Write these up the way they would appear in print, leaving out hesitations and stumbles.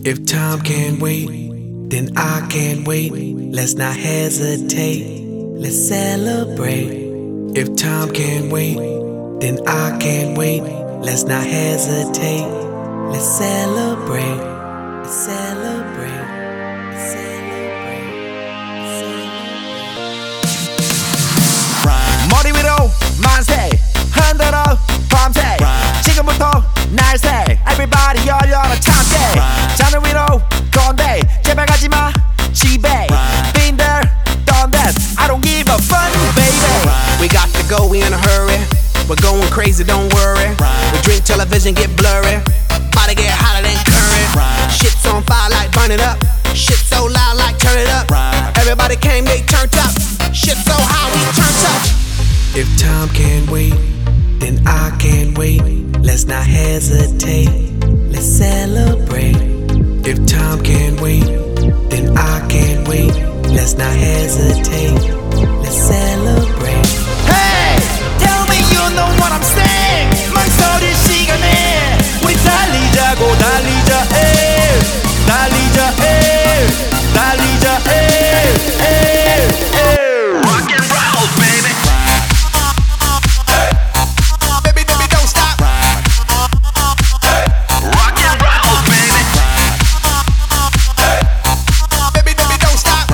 If time can't wait, then I can't wait. Let's not hesitate, let's celebrate. If time can't wait, then I can't wait. Let's not hesitate, let's celebrate. Let's celebrate. Let's celebrate. 머리 위로 만세 흔들어 밤새 지금부터 날새 Everybody 열려라 참새 자늘 위로 건데 제발 가지마 집에 Been there, done that I don't give a fuck baby. We got to go, we in a hurry. We're going crazy, don't worry. We drink till our vision get blurry. Body get hotter than current. Shit's on fire like burn it up. Shit so loud like turn it up. Everybody came, they turned up. Shit so high, we turned up. If time can't wait, then I can't wait. Let's not hesitate, let's celebrate. If time can't wait, then I can't wait. Let's not hesitate, let's celebrate. Hey, tell me you know what I'm saying. 망설일 시간에 우리 달리자고 달리자 에 달리자 에 달리자 에 Rock and roll baby. Baby baby don't stop. Rock and roll baby. Baby baby don't stop.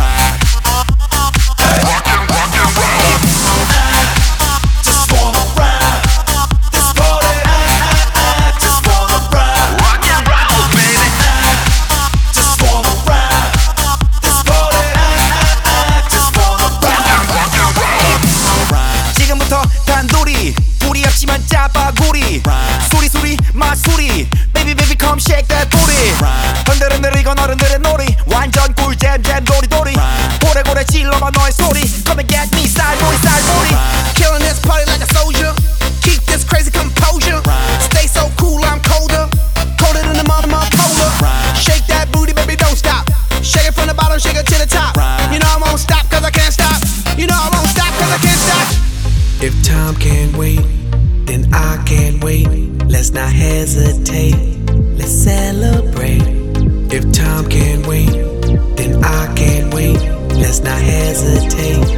Rock and roll. Just wanna ride this party. Just wanna ride. Rock and roll baby. Just wanna ride this party. Just wanna ride. Rock and roll. 지금부터 단둘이 우리 앞치만 짜파구리 수리수리 마수리 Baby baby come shake that booty 흔들흔들 이건 어른들의 놀이 완전 꿀잼 잼 도리도리 고래고래 질러봐 너의 소리 Come and get me 쌀보리 쌀보리 Killing this party like a soldier Keep this crazy composure Stay so cool I'm colder Colder than the bottom of polar Shake that booty baby don't stop Shake it from the bottom shake it to the top You know I won't stop cause I can't stop You know I won't stop cause I can't stop. If time can't wait, then I can't wait. Let's not hesitate, let's celebrate. If time can't wait, then I can't wait. Let's not hesitate,